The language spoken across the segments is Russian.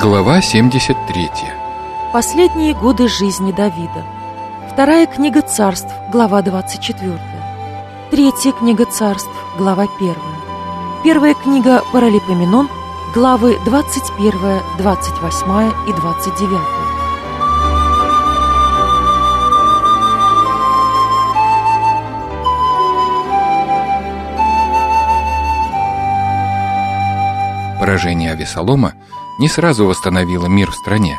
Глава 73. Последние годы жизни Давида. Вторая книга Царств, глава 24. Третья книга Царств, глава 1. Первая книга Паралипоменон, главы 21, 28 и 29. Поражение Авессалома не сразу восстановило мир в стране.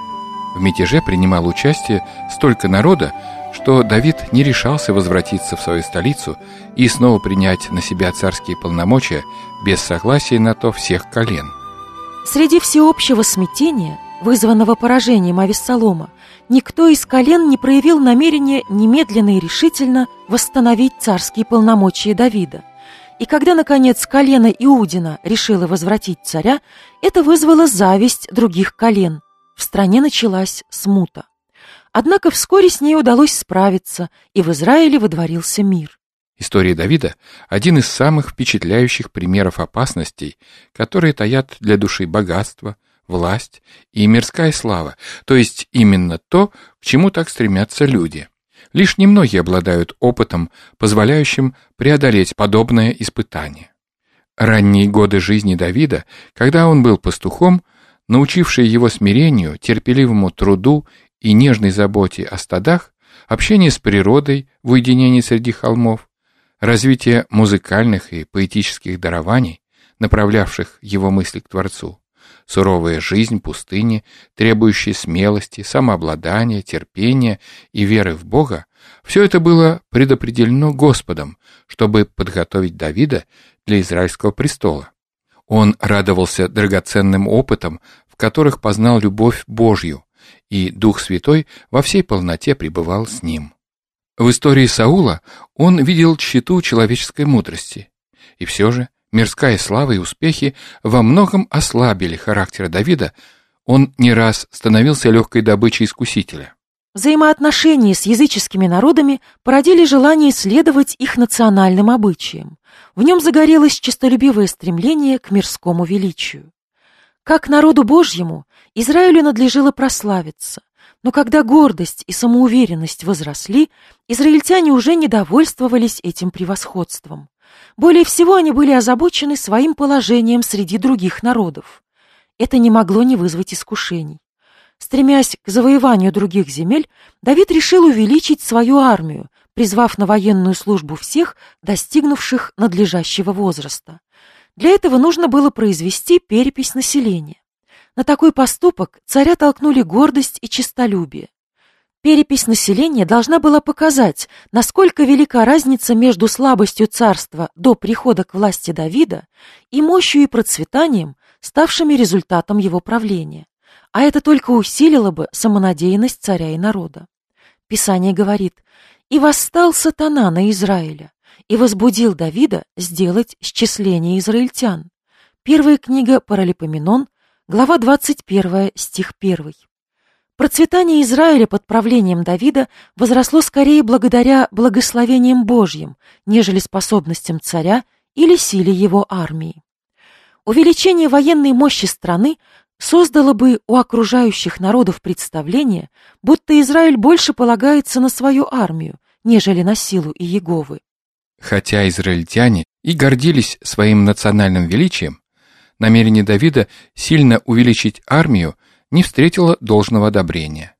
В мятеже принимало участие столько народа, что Давид не решался возвратиться в свою столицу и снова принять на себя царские полномочия без согласия на то всех колен. Среди всеобщего смятения, вызванного поражением Авессалома, никто из колен не проявил намерения немедленно и решительно восстановить царские полномочия Давида. И когда, наконец, колено Иудина решило возвратить царя, это вызвало зависть других колен. В стране началась смута. Однако вскоре с ней удалось справиться, и в Израиле водворился мир. История Давида – один из самых впечатляющих примеров опасностей, которые таят для души богатство, власть и мирская слава, то есть именно то, к чему так стремятся люди. Лишь немногие обладают опытом, позволяющим преодолеть подобное испытание. Ранние годы жизни Давида, когда он был пастухом, научившие его смирению, терпеливому труду и нежной заботе о стадах, общение с природой в уединении среди холмов, развитие музыкальных и поэтических дарований, направлявших его мысли к Творцу, суровая жизнь пустыни, требующая смелости, самообладания, терпения и веры в Бога, все это было предопределено Господом, чтобы подготовить Давида для израильского престола. Он радовался драгоценным опытам, в которых познал любовь Божью, и Дух Святой во всей полноте пребывал с ним. В истории Саула он видел тщету человеческой мудрости, и все же мирская слава и успехи во многом ослабили характер Давида, он не раз становился легкой добычей искусителя. Взаимоотношения с языческими народами породили желание следовать их национальным обычаям. В нем загорелось честолюбивое стремление к мирскому величию. Как народу Божьему, Израилю надлежало прославиться, но когда гордость и самоуверенность возросли, израильтяне уже не довольствовались этим превосходством. Более всего они были озабочены своим положением среди других народов. Это не могло не вызвать искушений. Стремясь к завоеванию других земель, Давид решил увеличить свою армию, призвав на военную службу всех, достигнувших надлежащего возраста. Для этого нужно было произвести перепись населения. На такой поступок царя толкнули гордость и честолюбие. Перепись населения должна была показать, насколько велика разница между слабостью царства до прихода к власти Давида и мощью и процветанием, ставшими результатом его правления. А это только усилило бы самонадеянность царя и народа. Писание говорит: «И восстал сатана на Израиля, и возбудил Давида сделать счисление израильтян». Первая книга Паралипоменон, глава 21, стих 1. Процветание Израиля под правлением Давида возросло скорее благодаря благословениям Божьим, нежели способностям царя или силе его армии. Увеличение военной мощи страны создало бы у окружающих народов представление, будто Израиль больше полагается на свою армию, нежели на силу Иеговы. Хотя израильтяне и гордились своим национальным величием, намерение Давида сильно увеличить армию не встретило должного одобрения.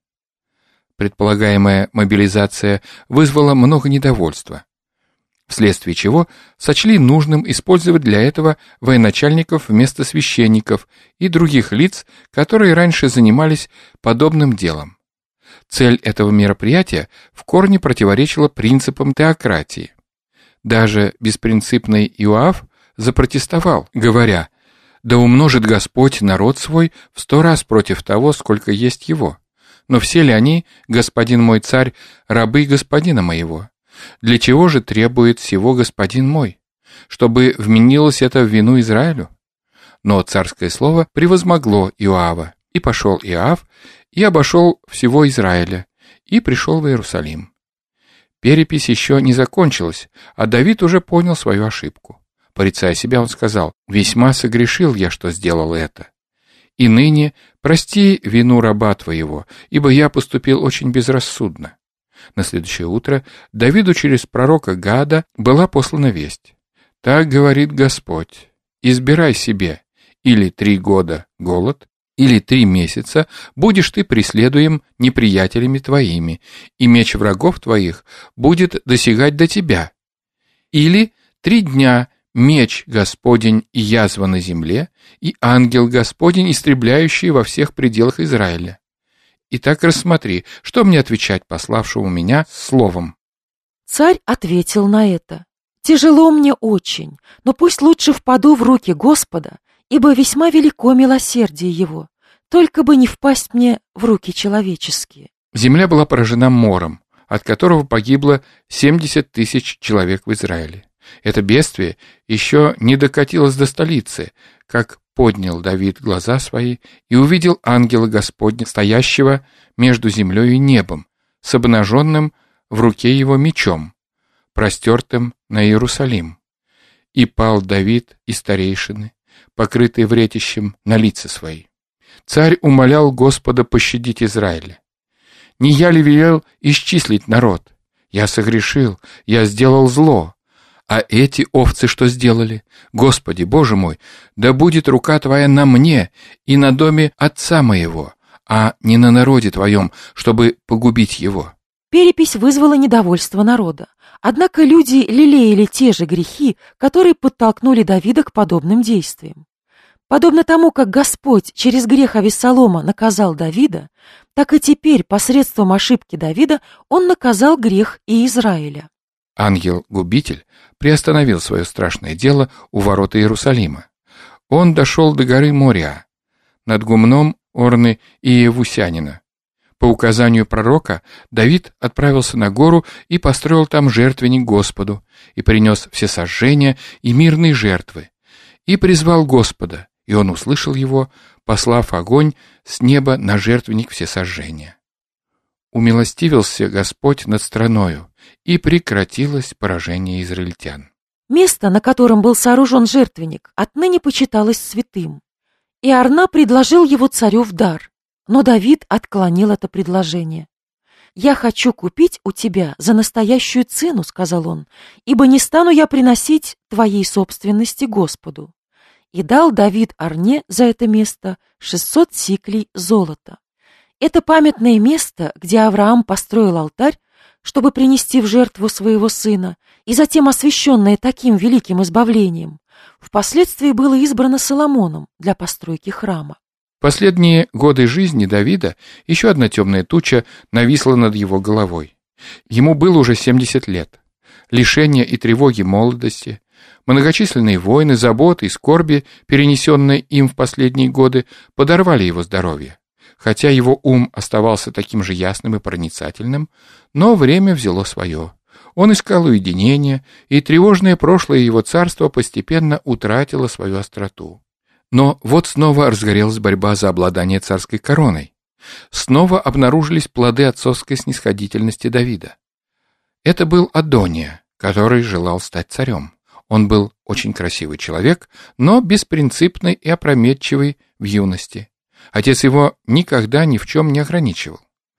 Предполагаемая мобилизация вызвала много недовольства, вследствие чего сочли нужным использовать для этого военачальников вместо священников и других лиц, которые раньше занимались подобным делом. Цель этого мероприятия в корне противоречила принципам теократии. Даже беспринципный Иоав запротестовал, говоря: «Да умножит Господь народ свой в 100 раз против того, сколько есть его. Но все ли они, господин мой царь, рабы господина моего? Для чего же требует всего господин мой? Чтобы вменилось это в вину Израилю?» Но царское слово превозмогло Иоава, и пошел Иоав, и обошел всего Израиля, и пришел в Иерусалим. Перепись еще не закончилась, а Давид уже понял свою ошибку. Порицая себя, он сказал: «Весьма согрешил я, что сделал это». И ныне прости вину раба твоего, ибо я поступил очень безрассудно». На следующее утро Давиду через пророка Гада была послана весть: «Так говорит Господь: избирай себе или 3 года голод, или 3 месяца будешь ты преследуем неприятелями твоими, и меч врагов твоих будет досягать до тебя, или 3 дня меч Господень и язва на земле, и ангел Господень, истребляющий во всех пределах Израиля. Итак, рассмотри, что мне отвечать пославшему меня словом». Царь ответил на это: «Тяжело мне очень, но пусть лучше впаду в руки Господа, ибо весьма велико милосердие Его, только бы не впасть мне в руки человеческие». Земля была поражена мором, от которого погибло 70 тысяч человек в Израиле. Это бедствие еще не докатилось до столицы, как поднял Давид глаза свои и увидел ангела Господня, стоящего между землей и небом, с обнаженным в руке его мечом, простертым на Иерусалим. И пал Давид и старейшины, покрытые вретищем, на лица свои. Царь умолял Господа пощадить Израиля. «Не я ли велел исчислить народ? Я согрешил, я сделал зло. А эти овцы что сделали? Господи, Боже мой, да будет рука Твоя на мне и на доме отца моего, а не на народе Твоем, чтобы погубить его». Перепись вызвала недовольство народа. Однако люди лелеяли те же грехи, которые подтолкнули Давида к подобным действиям. Подобно тому, как Господь через грех Авессалома наказал Давида, так и теперь посредством ошибки Давида он наказал грех и Израиля. Ангел-губитель приостановил свое страшное дело у ворот Иерусалима. Он дошел до горы Мория, над гумном Орны и Иевусянина. По указанию пророка Давид отправился на гору и построил там жертвенник Господу, и принес всесожжения и мирные жертвы, и призвал Господа, и он услышал его, послав огонь с неба на жертвенник всесожжения. Умилостивился Господь над страною, и прекратилось поражение израильтян. Место, на котором был сооружен жертвенник, отныне почиталось святым. И Орна предложил его царю в дар, но Давид отклонил это предложение. «Я хочу купить у тебя за настоящую цену, — сказал он, — ибо не стану я приносить твоей собственности Господу». И дал Давид Орне за это место 600 сиклей золота. Это памятное место, где Авраам построил алтарь, чтобы принести в жертву своего сына, и затем освященное таким великим избавлением, впоследствии было избрано Соломоном для постройки храма. В последние годы жизни Давида еще одна темная туча нависла над его головой. Ему было уже 70 лет. Лишения и тревоги молодости, многочисленные войны, заботы и скорби, перенесенные им в последние годы, подорвали его здоровье. Хотя его ум оставался таким же ясным и проницательным, но время взяло свое. Он искал уединения, и тревожное прошлое его царства постепенно утратило свою остроту. Но вот снова разгорелась борьба за обладание царской короной. Снова обнаружились плоды отцовской снисходительности Давида. Это был Адония, который желал стать царем. Он был очень красивый человек, но беспринципный и опрометчивый в юности. Отец его никогда ни в чем не ограничивал.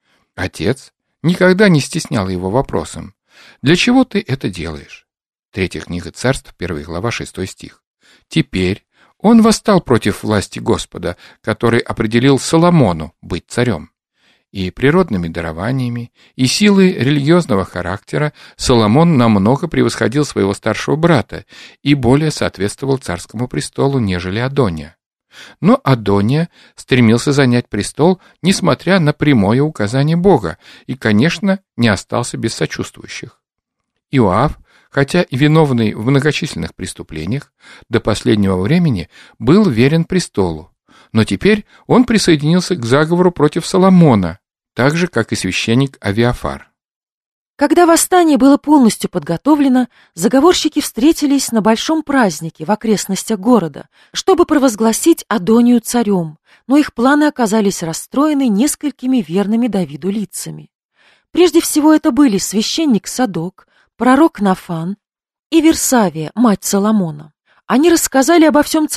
Отец никогда не стеснял его вопросом: «Для чего ты это делаешь?» 3 книга Царств, 1 глава, 6 стих. Теперь он восстал против власти Господа, который определил Соломону быть царем. И природными дарованиями, и силой религиозного характера Соломон намного превосходил своего старшего брата и более соответствовал царскому престолу, нежели Адония. Но Адония стремился занять престол, несмотря на прямое указание Бога, и, конечно, не остался без сочувствующих. Иоав, хотя и виновный в многочисленных преступлениях, до последнего времени был верен престолу, но теперь он присоединился к заговору против Соломона, так же, как и священник Авиафар. Когда восстание было полностью подготовлено, заговорщики встретились на большом празднике в окрестностях города, чтобы провозгласить Адонию царем, но их планы оказались расстроены несколькими верными Давиду лицами. Прежде всего это были священник Садок, пророк Нафан и Версавия, мать Соломона. Они рассказали обо всем царю,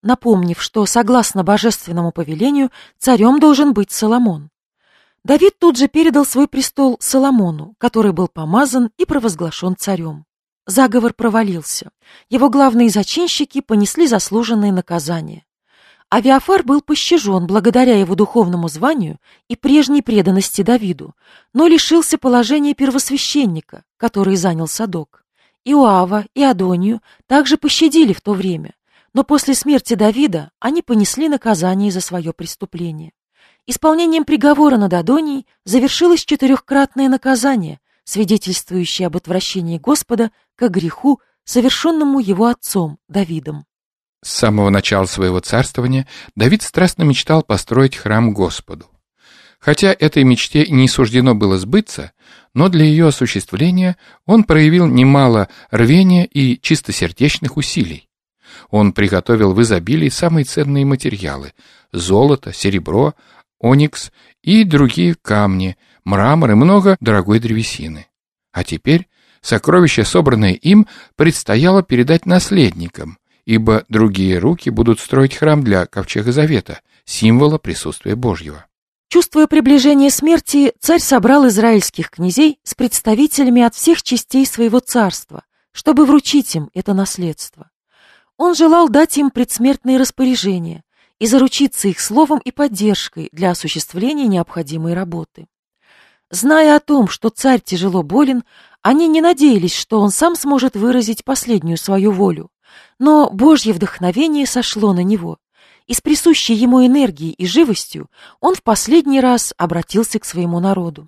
напомнив, что, согласно божественному повелению, царем должен быть Соломон. Давид тут же передал свой престол Соломону, который был помазан и провозглашен царем. Заговор провалился. Его главные зачинщики понесли заслуженные наказания. Авиафар был пощажен благодаря его духовному званию и прежней преданности Давиду, но лишился положения первосвященника, который занял Садок. Иоава и Адонию также пощадили в то время, но после смерти Давида они понесли наказание за свое преступление. Исполнением приговора над Адонией завершилось 4-кратное наказание, свидетельствующее об отвращении Господа к греху, совершенному его отцом Давидом. С самого начала своего царствования Давид страстно мечтал построить храм Господу. Хотя этой мечте не суждено было сбыться, но для ее осуществления он проявил немало рвения и чистосердечных усилий. Он приготовил в изобилии самые ценные материалы – золото, серебро, оникс и другие камни, мрамор и много дорогой древесины. А теперь сокровища, собранные им, предстояло передать наследникам, ибо другие руки будут строить храм для Ковчега Завета, символа присутствия Божьего. Чувствуя приближение смерти, царь собрал израильских князей с представителями от всех частей своего царства, чтобы вручить им это наследство. Он желал дать им предсмертные распоряжения и заручиться их словом и поддержкой для осуществления необходимой работы. Зная о том, что царь тяжело болен, они не надеялись, что он сам сможет выразить последнюю свою волю, но Божье вдохновение сошло на него, и с присущей ему энергией и живостью он в последний раз обратился к своему народу.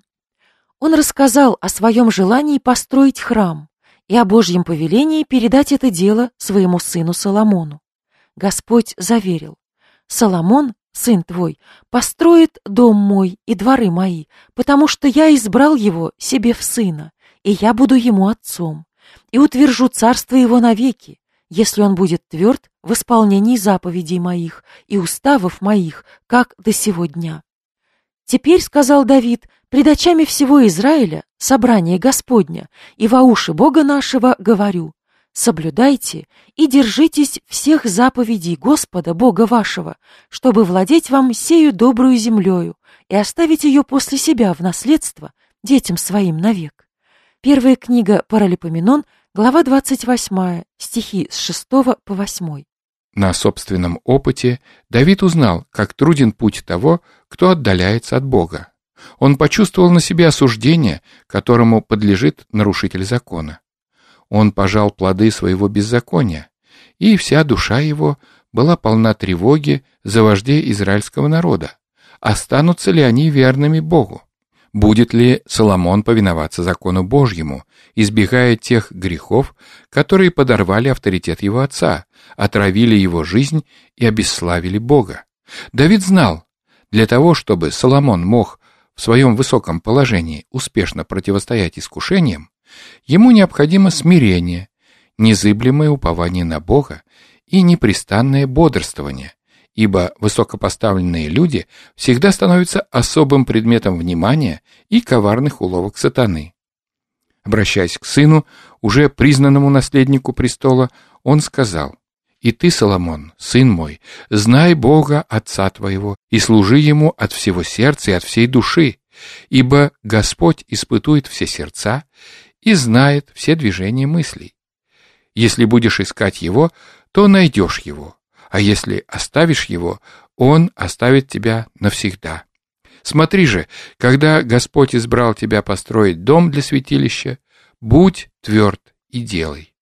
Он рассказал о своем желании построить храм и о Божьем повелении передать это дело своему сыну Соломону. Господь заверил: «Соломон, сын твой, построит дом мой и дворы мои, потому что я избрал его себе в сына, и я буду ему отцом, и утвержу царство его навеки, если он будет тверд в исполнении заповедей моих и уставов моих, как до сего дня». «Теперь, — сказал Давид, — пред очами всего Израиля, собрание Господня, и во уши Бога нашего говорю: соблюдайте и держитесь всех заповедей Господа, Бога вашего, чтобы владеть вам сею добрую землею и оставить ее после себя в наследство детям своим навек». Первая книга Паралипоменон, глава 28, стихи с 6 по 8. На собственном опыте Давид узнал, как труден путь того, кто отдаляется от Бога. Он почувствовал на себе осуждение, которому подлежит нарушитель закона. Он пожал плоды своего беззакония, и вся душа его была полна тревоги за вождей израильского народа. Останутся ли они верными Богу? Будет ли Соломон повиноваться закону Божьему, избегая тех грехов, которые подорвали авторитет его отца, отравили его жизнь и обесславили Бога? Давид знал, для того, чтобы Соломон мог в своем высоком положении успешно противостоять искушениям, ему необходимо смирение, незыблемое упование на Бога и непрестанное бодрствование, ибо высокопоставленные люди всегда становятся особым предметом внимания и коварных уловок сатаны. Обращаясь к сыну, уже признанному наследнику престола, он сказал: «И ты, Соломон, сын мой, знай Бога, отца твоего, и служи ему от всего сердца и от всей души, ибо Господь испытует все сердца и знает все движения мыслей. Если будешь искать его, то найдешь его, а если оставишь его, он оставит тебя навсегда. Смотри же, когда Господь избрал тебя построить дом для святилища, будь тверд и делай».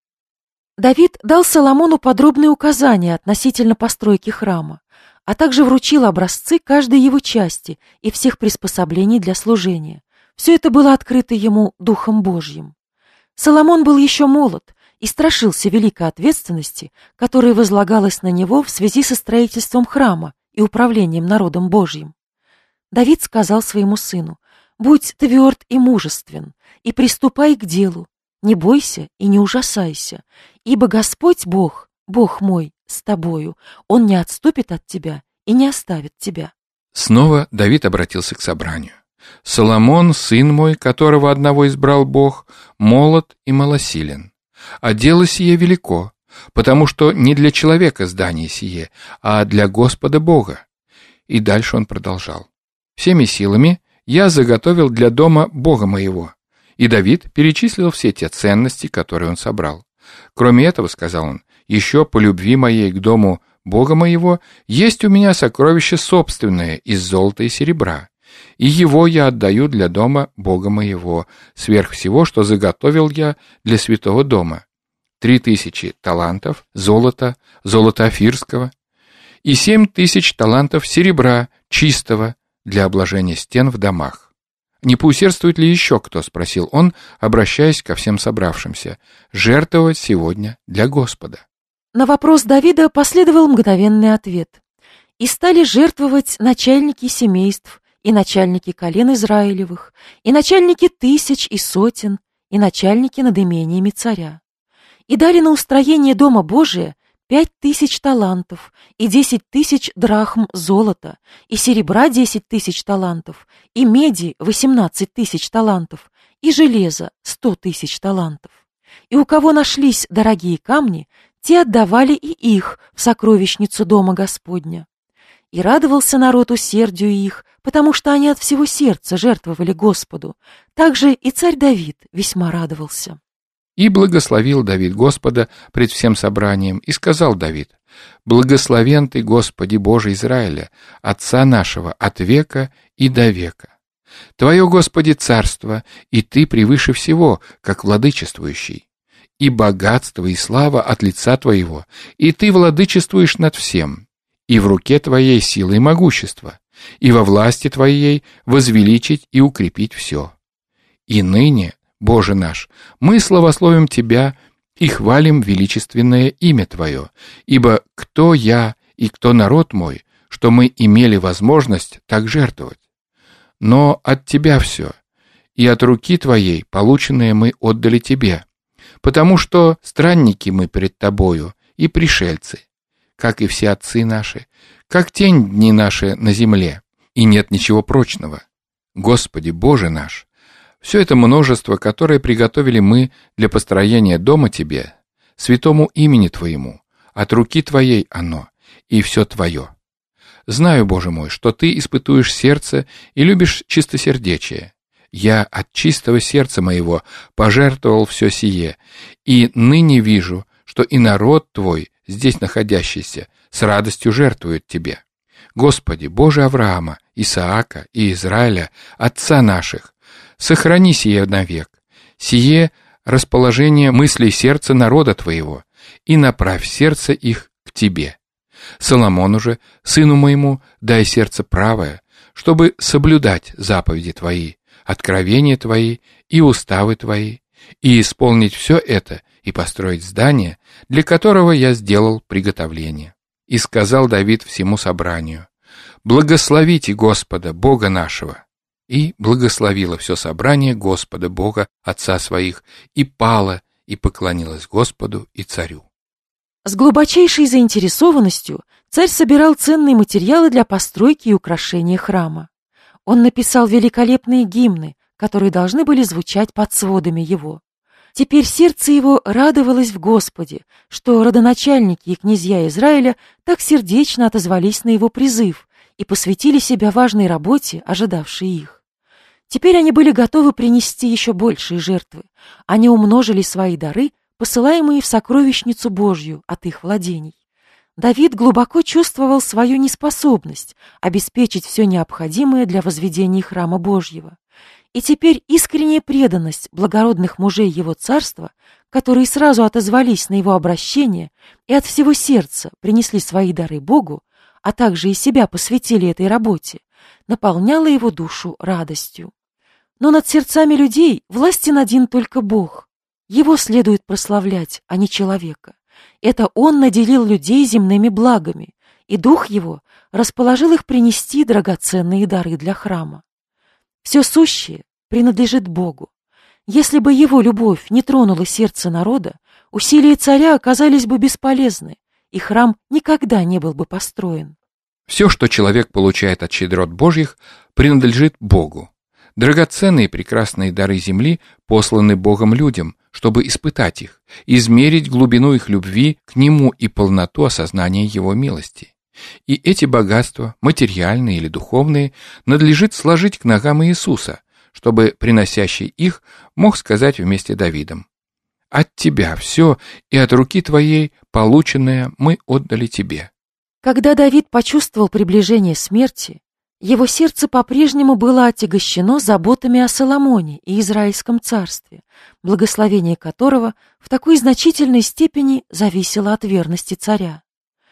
Давид дал Соломону подробные указания относительно постройки храма, а также вручил образцы каждой его части и всех приспособлений для служения. Все это было открыто ему Духом Божьим. Соломон был еще молод и страшился великой ответственности, которая возлагалась на него в связи со строительством храма и управлением народом Божьим. Давид сказал своему сыну: «Будь тверд и мужествен, и приступай к делу, не бойся и не ужасайся, ибо Господь Бог, Бог мой, с тобою, Он не отступит от тебя и не оставит тебя». Снова Давид обратился к собранию. «Соломон, сын мой, которого одного избрал Бог, молод и малосилен, а дело сие велико, потому что не для человека здание сие, а для Господа Бога». И дальше он продолжал: «Всеми силами я заготовил для дома Бога моего». И Давид перечислил все те ценности, которые он собрал. «Кроме этого, — сказал он, — еще по любви моей к дому Бога моего есть у меня сокровище собственное из золота и серебра, и его я отдаю для дома Бога моего, сверх всего, что заготовил я для святого дома: 3000 талантов золота офирского, и 7000 талантов серебра чистого для обложения стен в домах. Не поусердствует ли еще кто, — спросил он, обращаясь ко всем собравшимся, — жертвовать сегодня для Господа?» На вопрос Давида последовал мгновенный ответ. «И стали жертвовать начальники семейств, и начальники колен Израилевых, и начальники тысяч и сотен, и начальники над имениями царя. И дали на устроение дома Божия 5000 талантов, и 10 000 драхм золота, и серебра 10 000 талантов, и меди 18 000 талантов, и железа 100 000 талантов. И у кого нашлись дорогие камни, те отдавали и их в сокровищницу дома Господня. И радовался народ усердию их, потому что они от всего сердца жертвовали Господу. Также и царь Давид весьма радовался». И благословил Давид Господа пред всем собранием, и сказал Давид: «Благословен ты, Господи Боже Израиля, Отца нашего, от века и до века. Твое, Господи, царство, и ты превыше всего, как владычествующий. И богатство, и слава от лица Твоего, и Ты владычествуешь над всем. И в руке Твоей сила и могущество, и во власти Твоей возвеличить и укрепить все. И ныне, Боже наш, мы славословим Тебя и хвалим величественное имя Твое, ибо кто я и кто народ мой, что мы имели возможность так жертвовать? Но от Тебя все, и от руки Твоей полученное мы отдали Тебе, потому что странники мы пред Тобою и пришельцы, как и все отцы наши, как тень дни наши на земле, и нет ничего прочного. Господи Боже наш, все это множество, которое приготовили мы для построения дома Тебе, святому имени Твоему, от руки Твоей оно, и все Твое. Знаю, Боже мой, что Ты испытуешь сердце и любишь чистосердечие. Я от чистого сердца моего пожертвовал все сие, и ныне вижу, что и народ Твой, здесь находящийся, с радостью жертвует Тебе. Господи, Боже Авраама, Исаака и Израиля, отца наших, сохрани сие навек, сие расположение мыслей сердца народа Твоего, и направь сердце их к Тебе. Соломону же, сыну моему, дай сердце правое, чтобы соблюдать заповеди Твои, откровения Твои и уставы Твои, и исполнить все это, и построить здание, для которого я сделал приготовление». И сказал Давид всему собранию: «Благословите Господа, Бога нашего». И благословило все собрание Господа Бога, Отца своих, и пало, и поклонилось Господу и царю. С глубочайшей заинтересованностью царь собирал ценные материалы для постройки и украшения храма. Он написал великолепные гимны, которые должны были звучать под сводами его. Теперь сердце его радовалось в Господе, что родоначальники и князья Израиля так сердечно отозвались на его призыв и посвятили себя важной работе, ожидавшей их. Теперь они были готовы принести еще большие жертвы. Они умножили свои дары, посылаемые в сокровищницу Божью от их владений. Давид глубоко чувствовал свою неспособность обеспечить все необходимое для возведения храма Божьего. И теперь искренняя преданность благородных мужей его царства, которые сразу отозвались на его обращение и от всего сердца принесли свои дары Богу, а также и себя посвятили этой работе, наполняла его душу радостью. Но над сердцами людей властен один только Бог. Его следует прославлять, а не человека. Это Он наделил людей земными благами, и Дух Его расположил их принести драгоценные дары для храма. Все сущее принадлежит Богу. Если бы Его любовь не тронула сердце народа, усилия царя оказались бы бесполезны, и храм никогда не был бы построен. Все, что человек получает от щедрот Божьих, принадлежит Богу. Драгоценные и прекрасные дары земли посланы Богом людям, чтобы испытать их, измерить глубину их любви к Нему и полноту осознания Его милости. И эти богатства, материальные или духовные, надлежит сложить к ногам Иисуса, чтобы приносящий их мог сказать вместе с Давидом: «От Тебя все, и от руки Твоей полученное мы отдали Тебе». Когда Давид почувствовал приближение смерти, его сердце по-прежнему было отягощено заботами о Соломоне и Израильском царстве, благословение которого в такой значительной степени зависело от верности царя.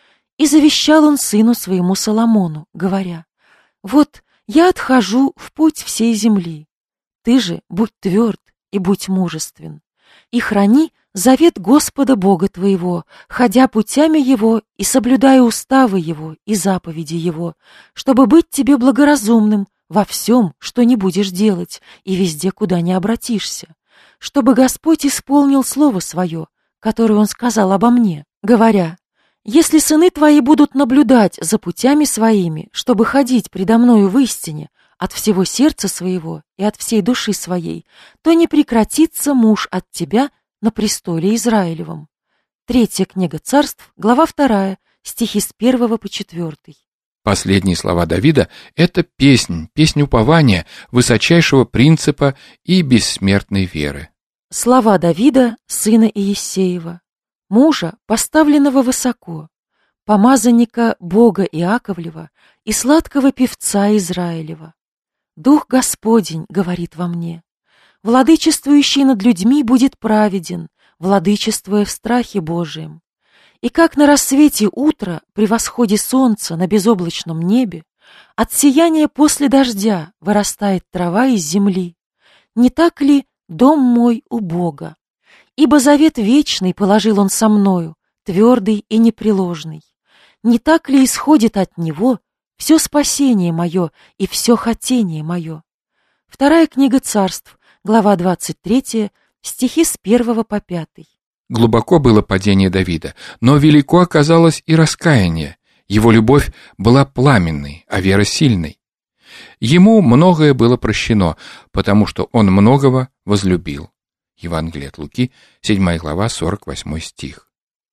И завещал он сыну своему Соломону, говоря: «Вот я отхожу в путь всей земли. Ты же будь тверд и будь мужествен, и храни завет Господа Бога твоего, ходя путями Его и соблюдая уставы Его и заповеди Его, чтобы быть тебе благоразумным во всем, что не будешь делать, и везде, куда не обратишься, чтобы Господь исполнил слово свое, которое Он сказал обо мне, говоря: если сыны твои будут наблюдать за путями своими, чтобы ходить предо мною в истине, от всего сердца своего и от всей души своей, то не прекратится муж от тебя на престоле Израилевом». Третья книга Царств, глава 2, стихи с 1 по 4. Последние слова Давида — это песнь упования, высочайшего принципа и бессмертной веры. Слова Давида, сына Иессеева, мужа, поставленного высоко, помазанника Бога Иаковлева и сладкого певца Израилева. «Дух Господень говорит во мне: владычествующий над людьми будет праведен, владычествуя в страхе Божием. И как на рассвете утра при восходе солнца на безоблачном небе от сияния после дождя вырастает трава из земли, не так ли дом мой у Бога? Ибо завет вечный положил он со мною, твердый и непреложный. Не так ли исходит от него все спасение мое и все хотение мое?» Вторая книга Царств, глава 23, стихи с 1 по 5. Глубоко было падение Давида, но велико оказалось и раскаяние. Его любовь была пламенной, а вера сильной. Ему многое было прощено, потому что он многого возлюбил. Евангелие от Луки, 7 глава, 48 стих.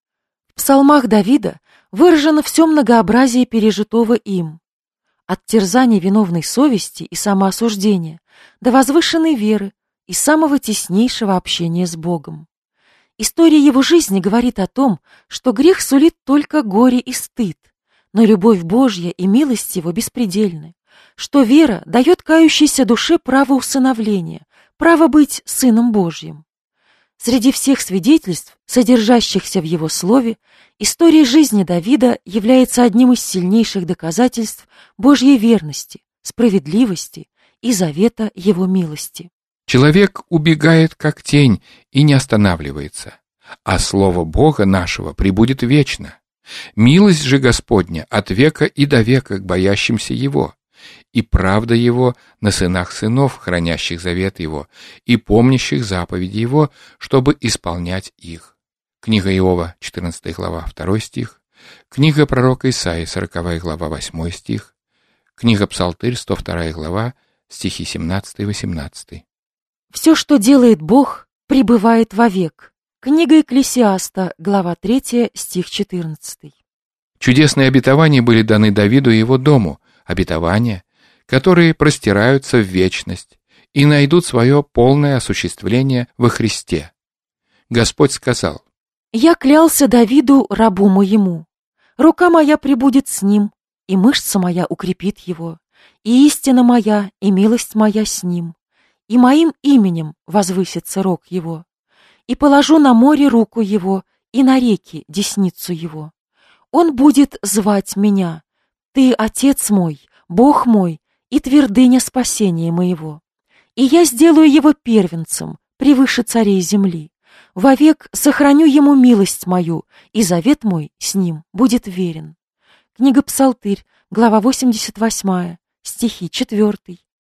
В псалмах Давида выражено все многообразие пережитого им. От терзания виновной совести и самоосуждения до возвышенной веры и самого теснейшего общения с Богом. История его жизни говорит о том, что грех сулит только горе и стыд, но любовь Божья и милость Его беспредельны, что вера дает кающейся душе право усыновления, право быть сыном Божьим. Среди всех свидетельств, содержащихся в его слове, история жизни Давида является одним из сильнейших доказательств Божьей верности, справедливости и завета Его милости. Человек убегает, как тень, и не останавливается, а слово Бога нашего пребудет вечно. Милость же Господня от века и до века к боящимся Его, и правда Его на сынах сынов, хранящих завет Его, и помнящих заповеди Его, чтобы исполнять их. Книга Иова, 14 глава, 2 стих, книга пророка Исаии, 40 глава, 8 стих, книга Псалтырь, 102 глава, стихи 17 и 18. «Все, что делает Бог, пребывает вовек». Книга Экклесиаста, глава 3, стих 14. Чудесные обетования были даны Давиду и его дому, обетования, которые простираются в вечность и найдут свое полное осуществление во Христе. Господь сказал: «Я клялся Давиду, рабу моему, рука моя пребудет с ним, и мышца моя укрепит его, и истина моя, и милость моя с ним, и моим именем возвысится рог его, и положу на море руку его, и на реки десницу его. Он будет звать меня: Ты, Отец мой, Бог мой, и твердыня спасения моего. И я сделаю его первенцем превыше царей земли. Вовек сохраню ему милость мою, и завет мой с ним будет верен». Книга Псалтырь, глава 88, стихи 4,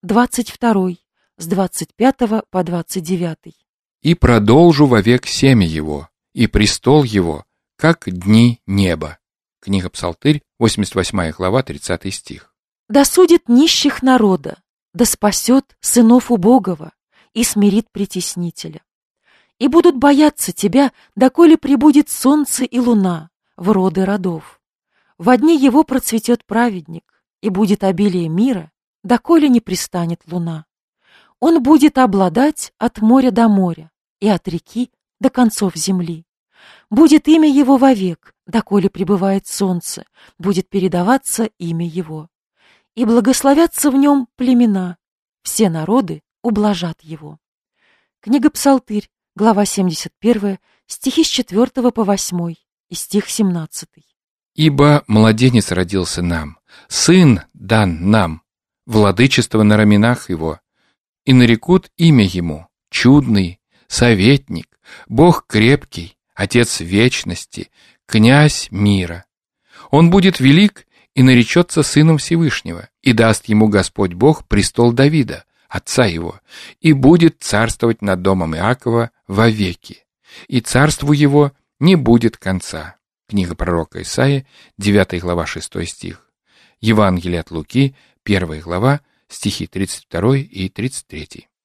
22, с 25 по 29. «И продолжу вовек семя его, и престол его, как дни неба». Книга Псалтырь, 88 глава, 30 стих. «Да судит нищих народа, да спасет сынов убогого и смирит притеснителя. И будут бояться тебя, доколе прибудет солнце и луна в роды родов. Во дни его процветет праведник, и будет обилие мира, доколе не пристанет луна. Он будет обладать от моря до моря и от реки до концов земли. Будет имя его вовек, доколе пребывает солнце, будет передаваться имя его. И благословятся в нем племена, все народы ублажат его. Книга Псалтырь, глава 71, стихи с 4 по 8 и стих 17. «Ибо младенец родился нам, сын дан нам, владычество на раменах его, и нарекут имя ему чудный, советник, Бог крепкий, Отец вечности, князь мира. Он будет велик и наречется сыном Всевышнего, и даст ему Господь Бог престол Давида, отца его, и будет царствовать над домом Иакова вовеки, и царству его не будет конца». Книга пророка Исаии, 9 глава, 6 стих. Евангелие от Луки, 1 глава, стихи 32 и 33.